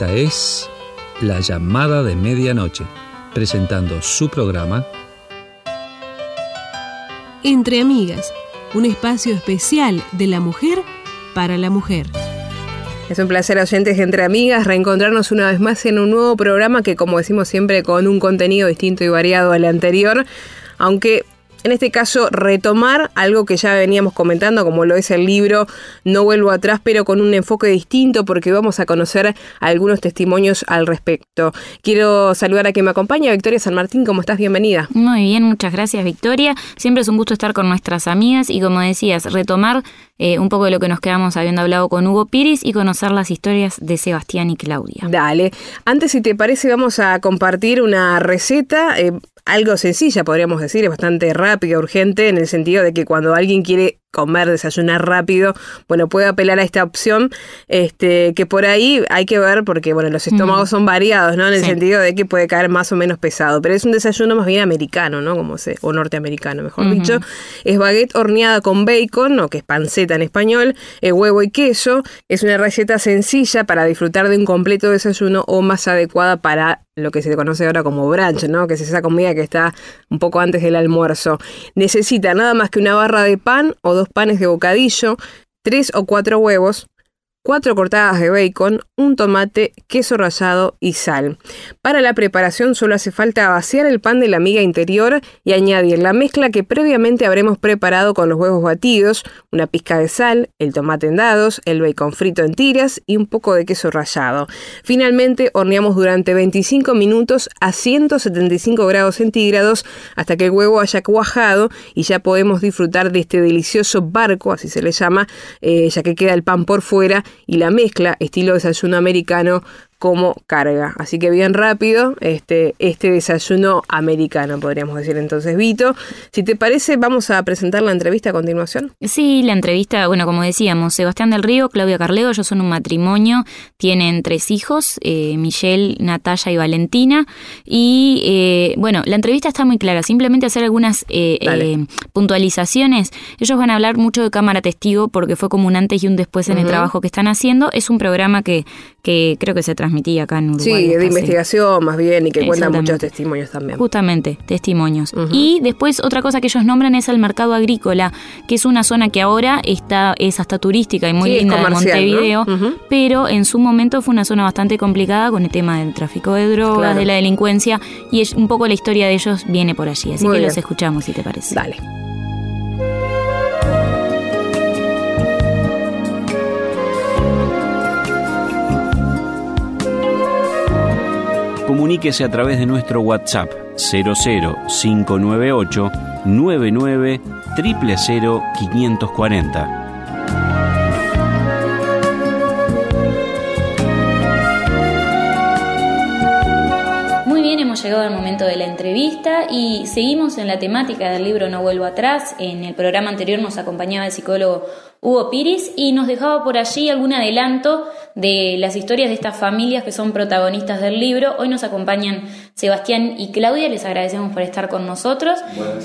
Esta es La Llamada de Medianoche, presentando su programa Entre Amigas, un espacio especial de la mujer para la mujer. Es un placer, oyentes de Entre Amigas, reencontrarnos una vez más en un nuevo programa que, como decimos siempre, con un contenido distinto y variado al anterior, aunque en este caso retomar algo que ya veníamos comentando, como lo es el libro No Vuelvo Atrás, pero con un enfoque distinto, porque vamos a conocer algunos testimonios al respecto. Quiero saludar a quien me acompaña, Victoria San Martín. ¿Cómo estás? Bienvenida. Muy bien, muchas gracias, Victoria. Siempre es un gusto estar con nuestras amigas y, como decías, retomar un poco de lo que nos quedamos habiendo hablado con Hugo Piris y conocer las historias de Sebastián y Claudia. Dale. Antes, si te parece, vamos a compartir una receta, algo sencilla, podríamos decir, es bastante rápida, urgente, en el sentido de que cuando alguien quiere comer, desayunar rápido, bueno, puede apelar a esta opción, que por ahí hay que ver, porque bueno, los estómagos son variados, ¿no? En el sentido de que puede caer más o menos pesado, pero es un desayuno más bien americano, ¿no? O norteamericano, mejor dicho. Es baguette horneada con bacon, o que es panceta en español, huevo y queso. Es una receta sencilla para disfrutar de un completo desayuno, o más adecuada para lo que se conoce ahora como brunch, ¿no? Que es esa comida que está un poco antes del almuerzo. Necesita nada más que una barra de pan o 2 panes de bocadillo, 3 o 4 huevos, 4 cortadas de bacon, un tomate, queso rallado y sal. Para la preparación solo hace falta vaciar el pan de la miga interior y añadir la mezcla que previamente habremos preparado con los huevos batidos, una pizca de sal, el tomate en dados, el bacon frito en tiras y un poco de queso rallado. Finalmente horneamos durante 25 minutos a 175 grados centígrados hasta que el huevo haya cuajado y ya podemos disfrutar de este delicioso barco, así se le llama, ya que queda el pan por fuera y la mezcla, estilo desayuno americano, como carga. Así que bien rápido, este desayuno americano, podríamos decir. Entonces, Vito, si te parece, vamos a presentar la entrevista a continuación. Sí, la entrevista, bueno, como decíamos, Sebastián del Río, Claudia Carlego, ellos son un matrimonio, tienen 3 hijos, Michelle, Natalia y Valentina, y bueno, la entrevista está muy clara, simplemente hacer algunas puntualizaciones. Ellos van a hablar mucho de cámara testigo, porque fue como un antes y un después en el trabajo que están haciendo. Es un programa que creo que se transmitía acá en Uruguay. Sí, de investigación más bien, y que cuenta muchos testimonios también. Justamente, testimonios. Y después otra cosa que ellos nombran es el mercado agrícola, que es una zona que ahora es hasta turística y muy linda de Montevideo, ¿no? Pero en su momento fue una zona bastante complicada con el tema del tráfico de drogas, de la delincuencia, y un poco la historia de ellos viene por allí. Así muy que bien. Los escuchamos, si te parece. Dale. Comuníquese a través de nuestro WhatsApp 00598 99 000 540. Muy bien, hemos llegado al momento de la entrevista y seguimos en la temática del libro No Vuelvo Atrás. En el programa anterior nos acompañaba el psicólogo Hugo Piris y nos dejaba por allí algún adelanto de las historias de estas familias que son protagonistas del libro. Hoy nos acompañan Sebastián y Claudia, les agradecemos por estar con nosotros.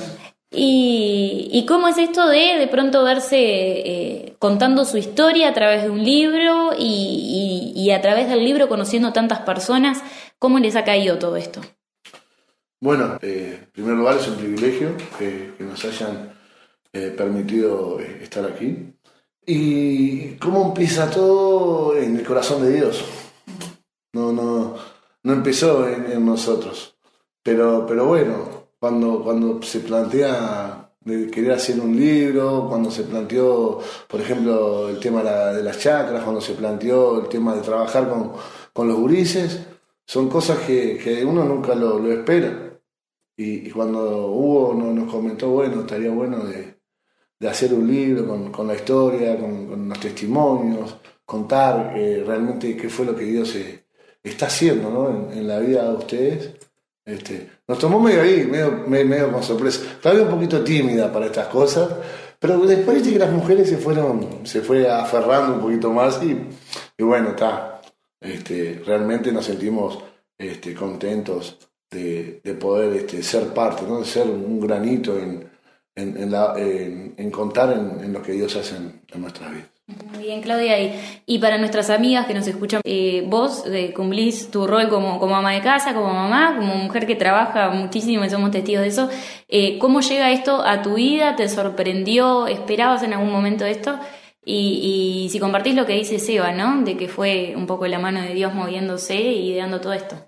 ¿Y cómo es esto de pronto verse contando su historia a través de un libro y a través del libro conociendo tantas personas? ¿Cómo les ha caído todo esto? Bueno, en primer lugar es un privilegio que nos hayan permitido estar aquí. ¿Y cómo empieza todo? En el corazón de Dios. No empezó en nosotros. Pero bueno, cuando se plantea de querer hacer un libro, cuando se planteó, por ejemplo, el tema de las chacras, cuando se planteó el tema de trabajar con los gurises, son cosas que uno nunca lo espera. Y cuando Hugo nos comentó, bueno, estaría bueno de hacer un libro con la historia, con los testimonios, contar realmente qué fue lo que Dios está haciendo, ¿no? en la vida de ustedes. Nos tomó medio con sorpresa. Todavía un poquito tímida para estas cosas, pero después de que las mujeres se fue aferrando un poquito más y bueno, está. Realmente nos sentimos contentos de poder ser parte, ¿no? De ser un granito en contar en lo que Dios hace en nuestras vidas. Muy bien, Claudia. Y para nuestras amigas que nos escuchan, vos cumplís tu rol como ama de casa, como mamá, como mujer que trabaja muchísimo y somos testigos de eso. ¿Cómo llega esto a tu vida? ¿Te sorprendió? ¿Esperabas en algún momento esto? Y si compartís lo que dice Seba, ¿no? De que fue un poco la mano de Dios moviéndose y ideando todo esto.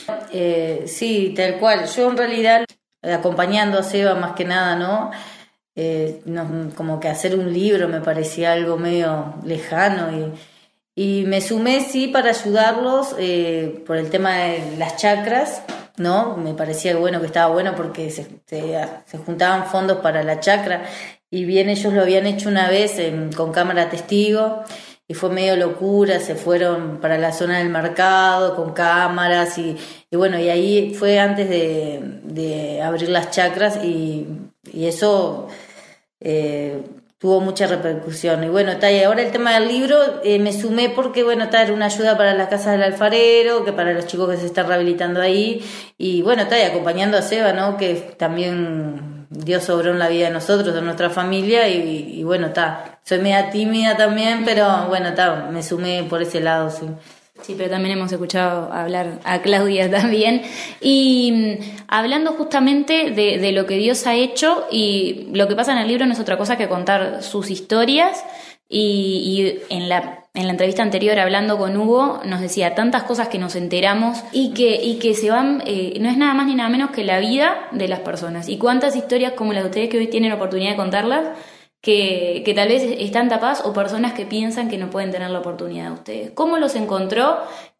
Sí, tal cual. Yo en realidad, acompañando a Seba más que nada, ¿no? Como que hacer un libro me parecía algo medio lejano y me sumé sí para ayudarlos por el tema de las chacras, ¿no? Me parecía bueno, que estaba bueno porque se juntaban fondos para la chacra y bien ellos lo habían hecho una vez con cámara testigo y fue medio locura, se fueron para la zona del mercado con cámaras y bueno, y ahí fue antes de abrir las chacras y eso tuvo mucha repercusión. Y bueno, y ahora el tema del libro me sumé porque, bueno, era una ayuda para las casas del alfarero, que para los chicos que se están rehabilitando ahí, y bueno, y acompañando a Seba, ¿no? Que también Dios obró en la vida de nosotros, de nuestra familia, y bueno, soy media tímida también, pero bueno, me sumé por ese lado, sí. Sí, pero también hemos escuchado hablar a Claudia también. Y hablando justamente de lo que Dios ha hecho, y lo que pasa en el libro no es otra cosa que contar sus historias. Y en la entrevista anterior, hablando con Hugo, nos decía tantas cosas que nos enteramos y que se van, no es nada más ni nada menos que la vida de las personas. Y cuántas historias como las de ustedes que hoy tienen oportunidad de contarlas, que tal vez están tapadas, o personas que piensan que no pueden tener la oportunidad de ustedes. ¿Cómo los encontró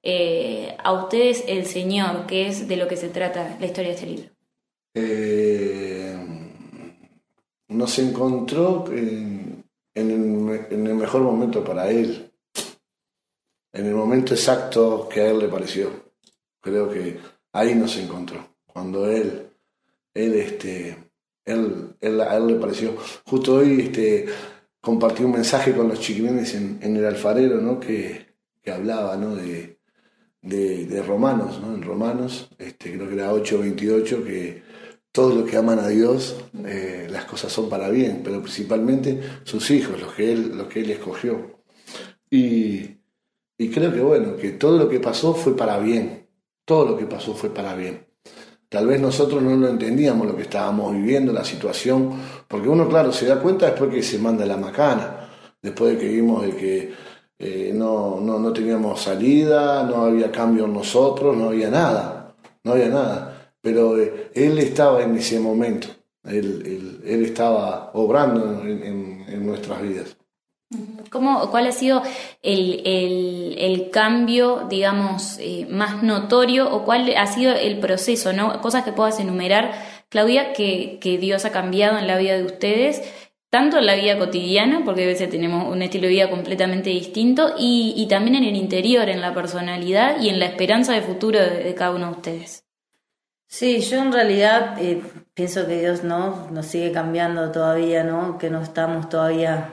a ustedes el Señor, que es de lo que se trata la historia de este libro? Nos encontró en el mejor momento para Él, en el momento exacto que a Él le pareció. Creo que ahí nos encontró, cuando a Él le pareció. Justo hoy compartí un mensaje con los chiquilines en el alfarero, ¿no? que hablaba, ¿no? de Romanos, ¿no? En Romanos, creo que era 8:28, que todos los que aman a Dios, las cosas son para bien, pero principalmente sus hijos, los que él escogió. Y creo que bueno, que todo lo que pasó fue para bien. Todo lo que pasó fue para bien. Tal vez nosotros no lo entendíamos lo que estábamos viviendo, la situación, porque uno, claro, se da cuenta después que se manda la macana, después de que vimos de que no teníamos salida, no había cambio en nosotros, no había nada. Pero Él estaba en ese momento, Él estaba obrando en nuestras vidas. ¿Cuál ha sido el cambio, digamos, más notorio, o cuál ha sido el proceso, ¿no? Cosas que puedas enumerar, Claudia, que Dios ha cambiado en la vida de ustedes, tanto en la vida cotidiana, porque a veces tenemos un estilo de vida completamente distinto, y también en el interior, en la personalidad y en la esperanza de futuro de cada uno de ustedes. Sí, yo en realidad pienso que Dios nos sigue cambiando todavía, ¿no? Que no estamos todavía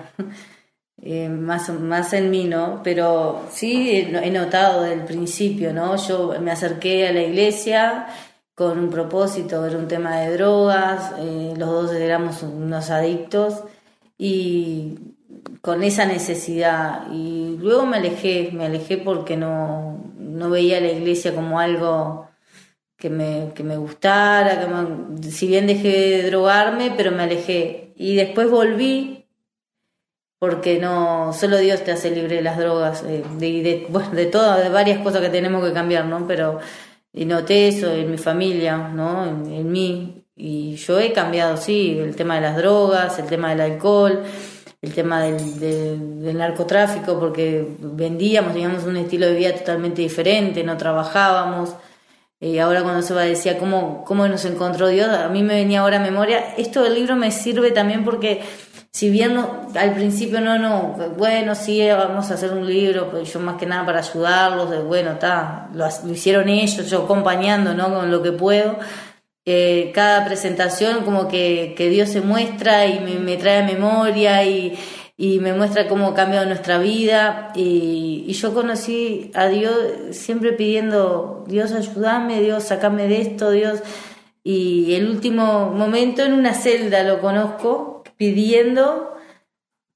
más en mí, ¿no? Pero sí he notado desde el principio, ¿no? Yo me acerqué a la iglesia con un propósito, era un tema de drogas, los dos éramos unos adictos y con esa necesidad, y luego me alejé porque no veía la iglesia como algo que me gustara, si bien dejé de drogarme, pero me alejé, y después volví porque no solo Dios te hace libre de las drogas, de todas, de varias cosas que tenemos que cambiar, ¿no? Pero y noté eso en mi familia, ¿no? En mí, y yo he cambiado, sí, el tema de las drogas, el tema del alcohol, el tema del narcotráfico, porque teníamos un estilo de vida totalmente diferente, no trabajábamos. Y ahora cuando Seba decía cómo nos encontró Dios, a mí me venía ahora a memoria. Esto del libro me sirve también porque, si bien al principio bueno, sí, vamos a hacer un libro, pues yo más que nada para ayudarlos, lo hicieron ellos, yo acompañando, ¿no? Con lo que puedo. Cada presentación como que Dios se muestra y me trae a memoria y me muestra cómo ha cambiado nuestra vida, y yo conocí a Dios siempre pidiendo: Dios, ayúdame, Dios, sacame de esto, Dios. Y el último momento en una celda lo conozco pidiendo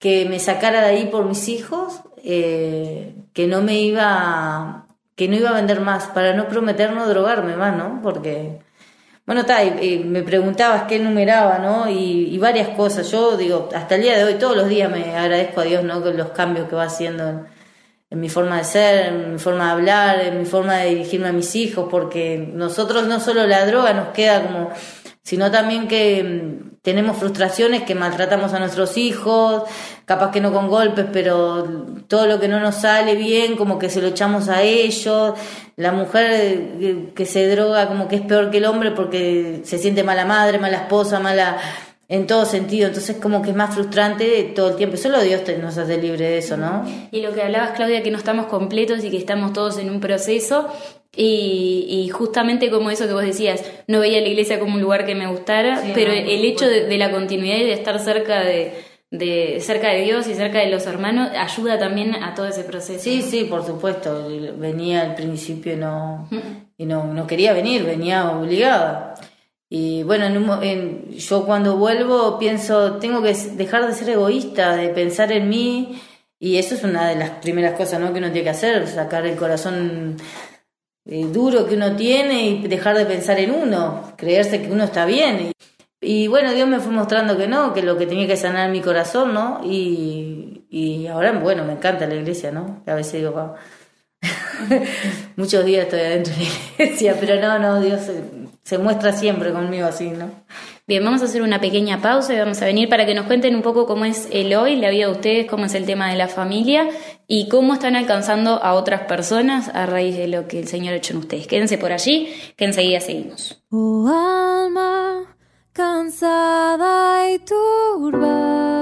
que me sacara de ahí por mis hijos, que no iba a vender más, para no prometer no drogarme más, ¿no? Porque, bueno, me preguntabas qué numeraba, ¿no? Y varias cosas. Yo digo, hasta el día de hoy, todos los días me agradezco a Dios, ¿no? Con los cambios que va haciendo en mi forma de ser, en mi forma de hablar, en mi forma de dirigirme a mis hijos, porque nosotros no solo la droga nos queda como, sino también que tenemos frustraciones, que maltratamos a nuestros hijos, capaz que no con golpes, pero todo lo que no nos sale bien, como que se lo echamos a ellos. La mujer que se droga como que es peor que el hombre porque se siente mala madre, mala esposa, mala en todo sentido, entonces como que es más frustrante todo el tiempo. Solo Dios nos hace libre de eso, ¿no? Y lo que hablabas, Claudia, que no estamos completos y que estamos todos en un proceso, y justamente como eso que vos decías, no veía la iglesia como un lugar que me gustara, sí, pero el hecho de la continuidad y de estar cerca de cerca de Dios y cerca de los hermanos ayuda también a todo ese proceso. Sí, por supuesto. Venía al principio y no quería venir, venía obligada. Y bueno, yo cuando vuelvo pienso, tengo que dejar de ser egoísta, de pensar en mí, y eso es una de las primeras cosas, ¿no?, que uno tiene que hacer, sacar el corazón duro que uno tiene y dejar de pensar en uno, creerse que uno está bien. Y bueno, Dios me fue mostrando que no, que lo que tenía que sanar mi corazón, ¿no? Y ahora, bueno, me encanta la iglesia, ¿no? A veces digo, wow. Muchos días estoy adentro de la iglesia, pero no, Dios se muestra siempre conmigo así, ¿no? Bien, vamos a hacer una pequeña pausa y vamos a venir para que nos cuenten un poco cómo es el hoy, la vida de ustedes, cómo es el tema de la familia y cómo están alcanzando a otras personas a raíz de lo que el Señor ha hecho en ustedes. Quédense por allí, que enseguida seguimos. Oh, alma cansada y turbada,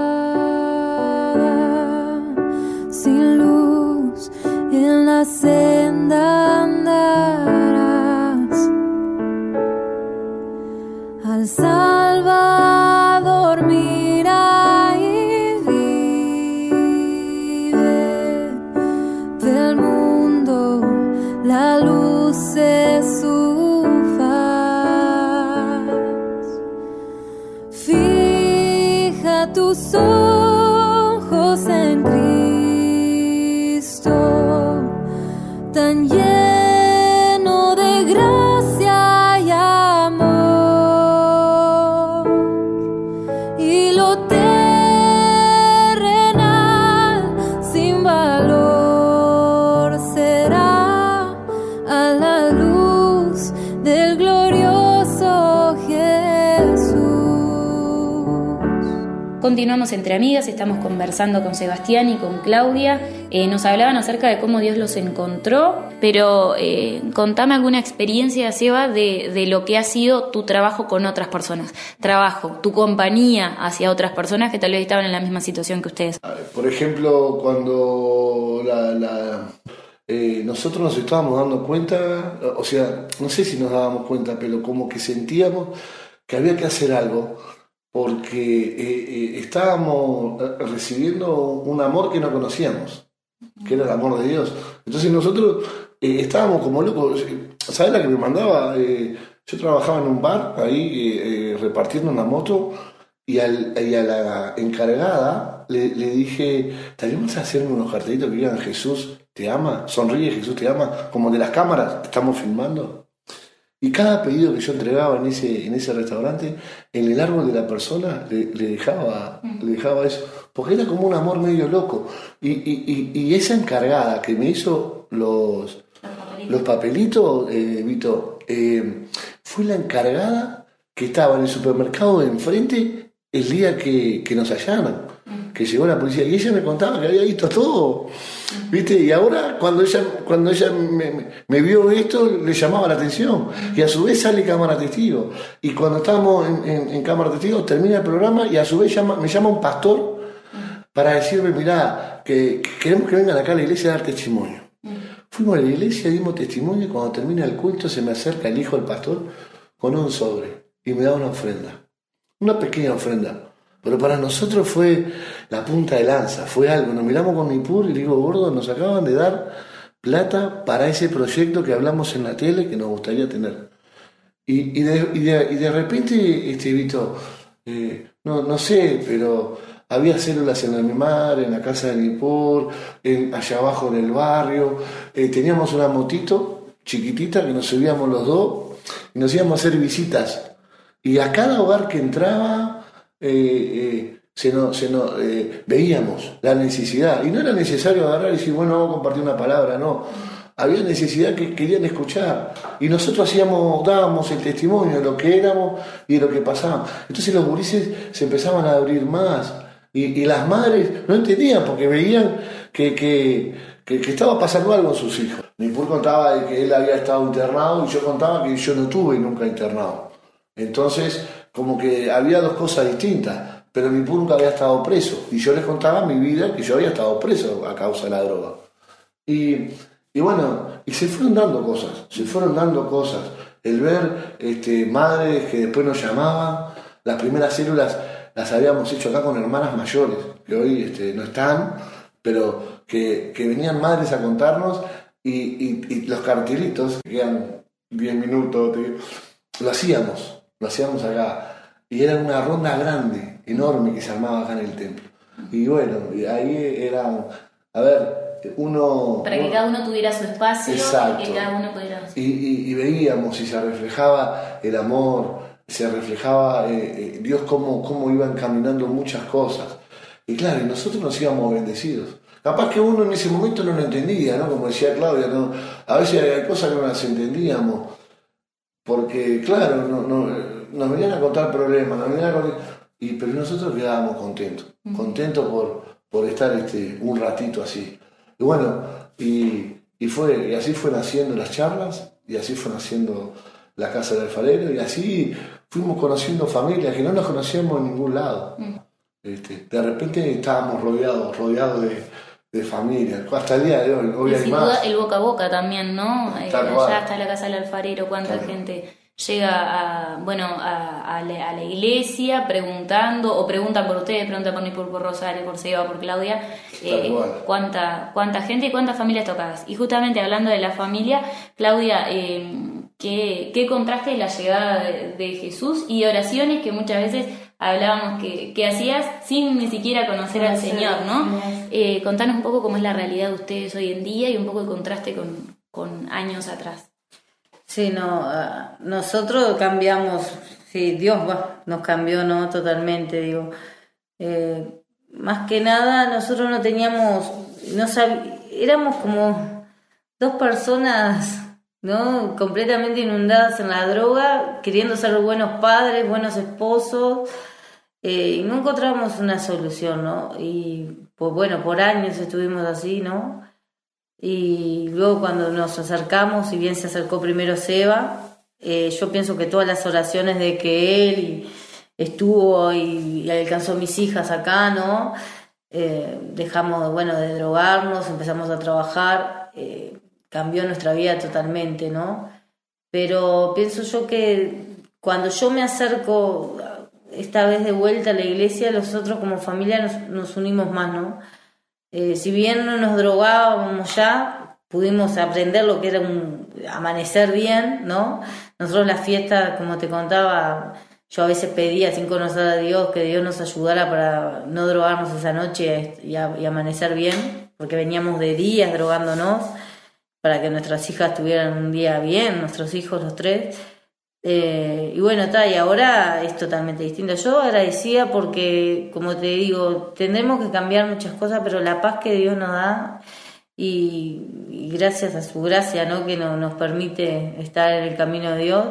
sin luz en la senda andarás, al Salvador mira y vive, del mundo la luz es su faz. Fija tus ojos en Cristo, tan lleno de gracia y amor, y lo terrenal sin valor será a la luz del glorioso Jesús. Continuamos entre amigas, estamos conversando con Sebastián y con Claudia. Nos hablaban acerca de cómo Dios los encontró, pero contame alguna experiencia, Seba, de lo que ha sido tu trabajo con otras personas. Tu compañía hacia otras personas que tal vez estaban en la misma situación que ustedes. Por ejemplo, cuando nosotros nos estábamos dando cuenta, o sea, no sé si nos dábamos cuenta, pero como que sentíamos que había que hacer algo, porque estábamos recibiendo un amor que no conocíamos, que era el amor de Dios. Entonces nosotros estábamos como locos. ¿Sabes la que me mandaba? Yo trabajaba en un bar ahí repartiendo una moto, y a la encargada le dije, ¿estaríamos a hacerme unos cartelitos que digan Jesús te ama, sonríe, Jesús te ama, como de las cámaras, te estamos filmando? Y cada pedido que yo entregaba en ese restaurante, en el árbol de la persona le dejaba eso, porque era como un amor medio loco. Y esa encargada que me hizo los papelitos, Vito, fue la encargada que estaba en el supermercado de enfrente el día que nos allanan, que llegó la policía, y ella me contaba que había visto todo, ¿viste? Y ahora cuando ella me vio esto, le llamaba la atención, y a su vez sale cámara testigo, y cuando estábamos en cámara testigo termina el programa, y a su vez me llama un pastor para decirme, mirá, que queremos que vengan acá a la iglesia a dar testimonio. Fuimos a la iglesia, dimos testimonio, y cuando termina el culto se me acerca el hijo del pastor con un sobre y me da una ofrenda, una pequeña ofrenda, pero para nosotros fue la punta de lanza, fue algo. Nos miramos con Nipur y le digo, gordo, nos acaban de dar plata para ese proyecto que hablamos en la tele que nos gustaría tener. Y de repente, Vito, no sé, pero había células en Almemar, en la casa de Nippur, allá abajo en el barrio. Teníamos una motito chiquitita que nos subíamos los dos y nos íbamos a hacer visitas. Y a cada hogar que entraba veíamos la necesidad. Y no era necesario agarrar y decir, bueno, vamos a compartir una palabra, no. Había necesidad que querían escuchar. Y nosotros dábamos el testimonio de lo que éramos y de lo que pasaba. Entonces los gurises se empezaban a abrir más. Y las madres no entendían porque veían que estaba pasando algo en sus hijos. Nippur contaba de que él había estado internado y yo contaba que yo no tuve nunca internado. Entonces, como que había dos cosas distintas. Pero Nippur nunca había estado preso. Y yo les contaba mi vida, que yo había estado preso a causa de la droga. Y bueno, y se fueron dando cosas. El ver madres que después nos llamaban, las primeras células las habíamos hecho acá con hermanas mayores, que hoy no están, pero que venían madres a contarnos y los cartelitos, que quedan 10 minutos, lo hacíamos acá. Y era una ronda grande, enorme, que se armaba acá en el templo. Y bueno, y ahí era, para que cada uno tuviera su espacio. Exacto. Y que cada uno pudiera... Y veíamos y se reflejaba el amor, se reflejaba Dios cómo iban caminando muchas cosas. Y claro, y nosotros nos íbamos bendecidos. Capaz que uno en ese momento no lo entendía, ¿no? Como decía Claudia, ¿no? A veces hay cosas que no las entendíamos. Porque, claro, nos venían a contar problemas, pero nosotros quedábamos contentos por estar un ratito así. Y bueno, y así fue naciendo las charlas, y así fue naciendo la Casa del Alfarero, y así fuimos conociendo familias que no nos conocíamos en ningún lado. De repente estábamos rodeados de familias, hasta el día de hoy y hay sin más. duda el boca a boca también, ¿no? Allá está la Casa del Alfarero, cuánta gente llega a la iglesia preguntando, o preguntan por ustedes, preguntan por Nippur, por Rosario, por Seba, por Claudia, cuánta gente y cuántas familias tocadas. Y justamente hablando de la familia, Claudia, qué contraste la llegada de Jesús y oraciones que muchas veces hablábamos que hacías sin ni siquiera conocer al Señor, ¿no? Contanos un poco cómo es la realidad de ustedes hoy en día y un poco el contraste con años atrás. Sí, nosotros cambiamos, sí, Dios nos cambió, ¿no? Totalmente, digo. Más que nada, nosotros no teníamos, éramos como dos personas, ¿no? Completamente inundadas en la droga, queriendo ser buenos padres, buenos esposos, y no encontramos una solución, ¿no? Y pues bueno, por años estuvimos así, ¿no? Y luego cuando nos acercamos, si bien se acercó primero Seba, yo pienso que todas las oraciones de que él estuvo y alcanzó mis hijas acá, ¿no? Dejamos, de drogarnos, empezamos a trabajar, cambió nuestra vida totalmente, ¿no? Pero pienso yo que cuando yo me acerco esta vez de vuelta a la iglesia, nosotros como familia nos unimos más, ¿no? Si bien no nos drogábamos ya, pudimos aprender lo que era amanecer bien, ¿no? Nosotros las fiestas, como te contaba, yo a veces pedía sin conocer a Dios que Dios nos ayudara para no drogarnos esa noche y amanecer bien, porque veníamos de días drogándonos para que nuestras hijas tuvieran un día bien, nuestros hijos los tres. Y ahora es totalmente distinto. Yo agradecida porque, como te digo, tendremos que cambiar muchas cosas, pero la paz que Dios nos da y gracias a su gracia, ¿no? Que nos permite estar en el camino de Dios,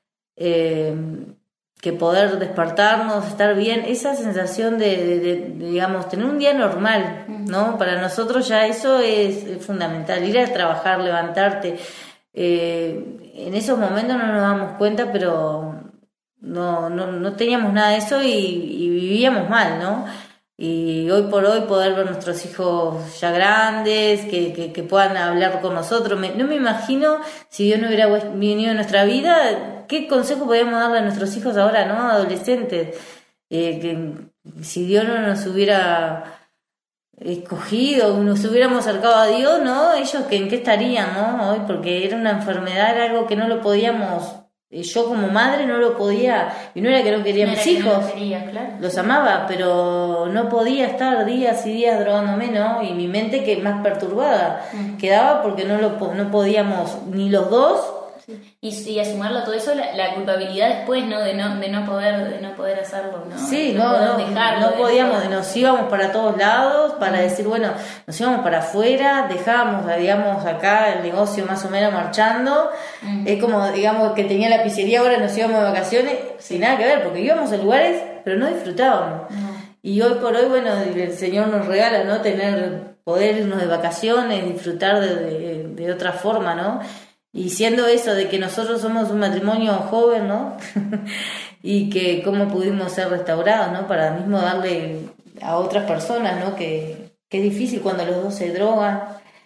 que poder despertarnos, estar bien, esa sensación de digamos, tener un día normal, ¿no? Para nosotros ya eso es fundamental, ir a trabajar, levantarte. En esos momentos no nos damos cuenta, pero no teníamos nada de eso y vivíamos mal, ¿no? Y hoy por hoy poder ver nuestros hijos ya grandes, que puedan hablar con nosotros, no me imagino si Dios no hubiera venido en nuestra vida, qué consejo podríamos darle a nuestros hijos ahora, ¿no? Adolescentes, que si Dios no nos hubiera escogido, nos hubiéramos acercado a Dios, ¿no? Ellos en qué estarían, ¿no? Hoy, porque era una enfermedad, era algo que no lo podíamos yo como madre no lo podía, y no era que no quería a mis hijos, no quería, claro. Los amaba, pero no podía estar días y días drogándome, ¿no? Y mi mente que más perturbada quedaba porque no podíamos ni los dos. Y a sumarlo todo eso, la culpabilidad después, ¿no? De no poder hacerlo, ¿no? Sí, de no dejarlo, podíamos, nos íbamos para todos lados para decir, bueno, nos íbamos para afuera, dejábamos, digamos, acá el negocio más o menos marchando, es como, digamos, que tenía la pizzería, ahora nos íbamos de vacaciones, sin nada que ver, porque íbamos a lugares, pero no disfrutábamos. Y hoy por hoy, bueno, el Señor nos regala, ¿no? Poder irnos de vacaciones, disfrutar de otra forma, ¿no? Y siendo eso de que nosotros somos un matrimonio joven, ¿no? Y que cómo pudimos ser restaurados, ¿no? Para mismo darle a otras personas, ¿no? Que es difícil cuando los dos se drogan.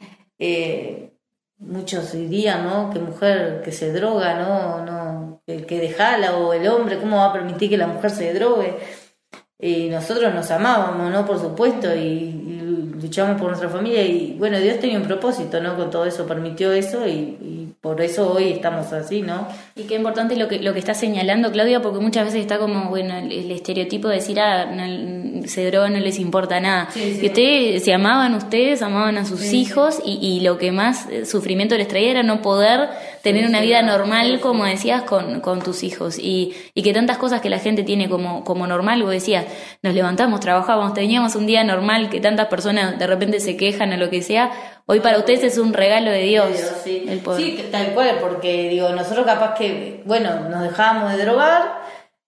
Muchos dirían, ¿no? Que mujer que se droga, ¿no? El que dejala, o el hombre, ¿cómo va a permitir que la mujer se drogue? Y nosotros nos amábamos, ¿no? Por supuesto, y luchamos por nuestra familia, y bueno, Dios tenía un propósito, ¿no? Con todo eso, permitió eso, y por eso hoy estamos así, ¿no? Y qué importante lo que está señalando, Claudia, porque muchas veces está como, bueno, el estereotipo de decir, se droga, no les importa nada. Sí. Y ustedes amaban a sus hijos, y lo que más sufrimiento les traía era no poder tener una vida normal, como decías, con tus hijos. Y que tantas cosas que la gente tiene como normal, vos decías, nos levantamos, trabajábamos, teníamos un día normal, que tantas personas de repente se quejan o lo que sea. Hoy para ustedes es un regalo de Dios, sí. El poder. Sí, tal cual, porque digo, nosotros capaz que, bueno, nos dejábamos de drogar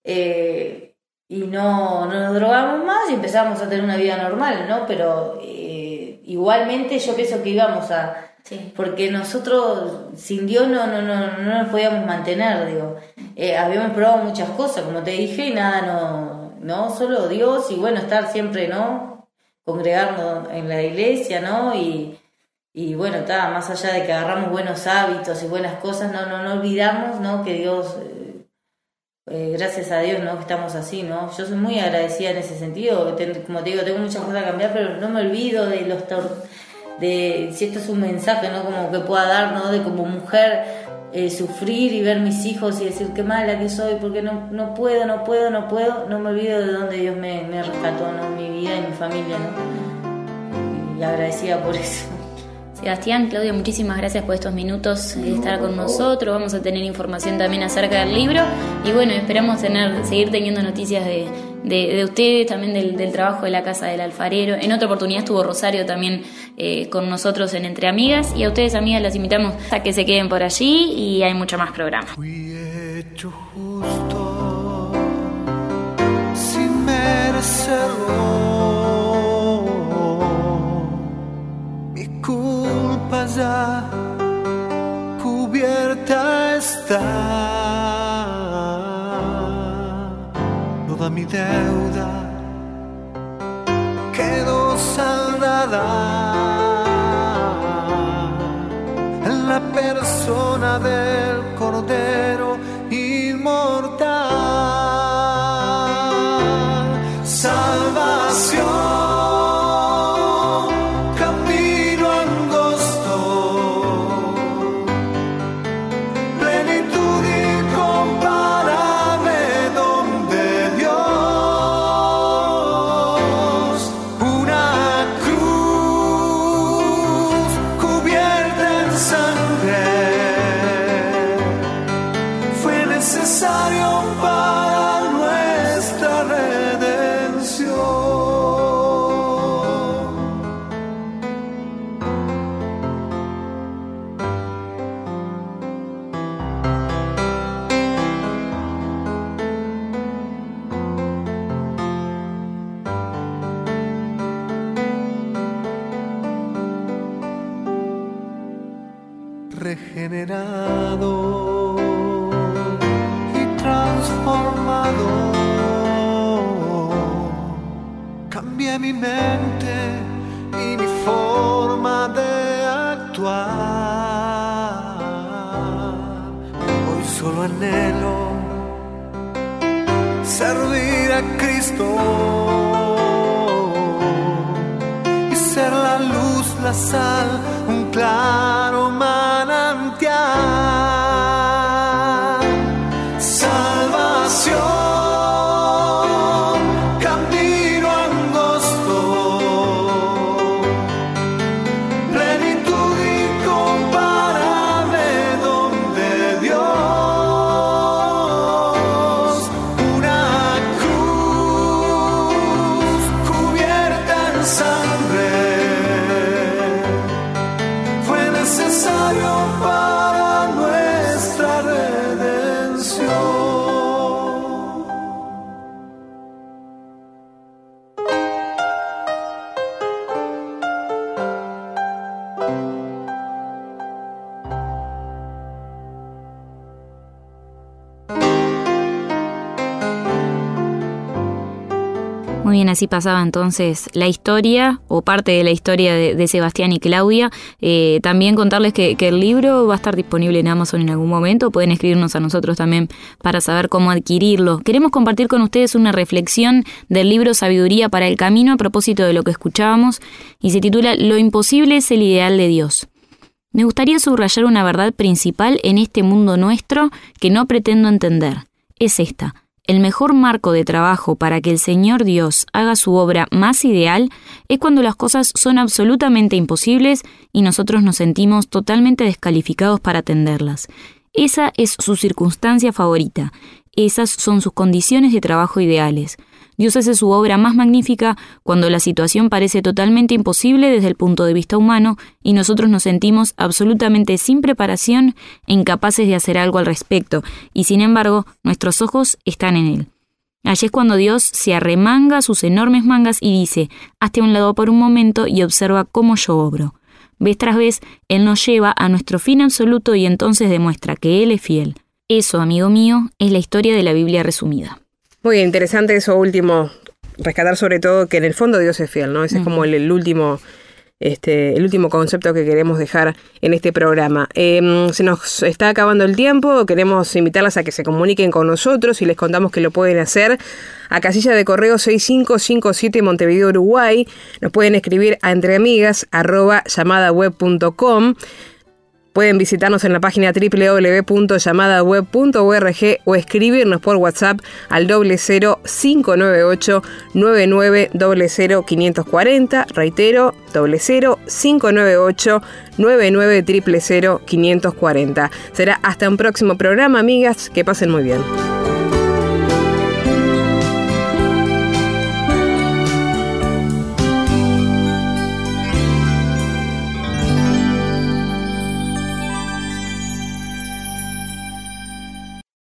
y no nos drogamos más y empezamos a tener una vida normal, ¿no? Pero igualmente yo pienso que íbamos a... Sí. Porque nosotros sin Dios no nos podíamos mantener, digo. Habíamos probado muchas cosas, como te dije, y nada, no, solo Dios, y bueno, estar siempre, ¿no? Congregarnos en la iglesia, ¿no? Y bueno, más allá de que agarramos buenos hábitos y buenas cosas, no olvidamos, ¿no? Que Dios, gracias a Dios, ¿no? Que estamos así, ¿no? Yo soy muy agradecida en ese sentido, como te digo, tengo muchas cosas a cambiar, pero no me olvido de si esto es un mensaje, ¿no? Como que pueda dar, ¿no? De como mujer sufrir y ver mis hijos y decir qué mala que soy, porque no puedo, no me olvido de dónde Dios me rescató, ¿no? Mi vida y mi familia, ¿no? Y agradecida por eso. Sebastián, Claudia, muchísimas gracias por estos minutos de estar con nosotros. Vamos a tener información también acerca del libro, y bueno, esperamos seguir teniendo noticias de ustedes, también del trabajo de la Casa del Alfarero. En otra oportunidad estuvo Rosario también con nosotros en Entre Amigas, y a ustedes, amigas, las invitamos a que se queden por allí, y hay mucho más programa. Fui hecho justo sin merecerlo, mi culpa ya cubierta está, toda mi deuda quedó saldada en la persona del Cordero inmortal. Salvación, camino angosto, plenitud incomparable donde Dios, una cruz cubierta en sangre, fue necesario para nuestra redención. Regenerado y transformado, cambié mi mente y mi forma de actuar. Hoy solo anhelo servir a Cristo y ser la luz, la sal, un claro manantial. camino angosto, plenitud incomparable donde Dios, una cruz cubierta en sangre, fue necesario para nuestra redención. Muy bien, así pasaba entonces la historia o parte de la historia de Sebastián y Claudia. También contarles que el libro va a estar disponible en Amazon en algún momento. Pueden escribirnos a nosotros también para saber cómo adquirirlo. Queremos compartir con ustedes una reflexión del libro Sabiduría para el Camino a propósito de lo que escuchábamos y se titula Lo imposible es el ideal de Dios. Me gustaría subrayar una verdad principal en este mundo nuestro que no pretendo entender. Es esta. El mejor marco de trabajo para que el Señor Dios haga su obra más ideal es cuando las cosas son absolutamente imposibles y nosotros nos sentimos totalmente descalificados para atenderlas. Esa es su circunstancia favorita. Esas son sus condiciones de trabajo ideales. Dios hace su obra más magnífica cuando la situación parece totalmente imposible desde el punto de vista humano y nosotros nos sentimos absolutamente sin preparación e incapaces de hacer algo al respecto, y sin embargo, nuestros ojos están en Él. Allí es cuando Dios se arremanga sus enormes mangas y dice, hazte a un lado por un momento y observa cómo yo obro. Vez tras vez, Él nos lleva a nuestro fin absoluto y entonces demuestra que Él es fiel. Eso, amigo mío, es la historia de la Biblia resumida. Muy interesante eso último, rescatar sobre todo que en el fondo Dios es fiel, ¿no? Ese es como el último concepto que queremos dejar en este programa. Se nos está acabando el tiempo, queremos invitarlas a que se comuniquen con nosotros y les contamos que lo pueden hacer a casilla de correo 6557 Montevideo, Uruguay. Nos pueden escribir a entreamigas@llamadaweb.com. Pueden visitarnos en la página www.llamadaweb.org o escribirnos por WhatsApp al 00598 9900 540. Reitero, 00598 9900 540. Será hasta un próximo programa, amigas. Que pasen muy bien.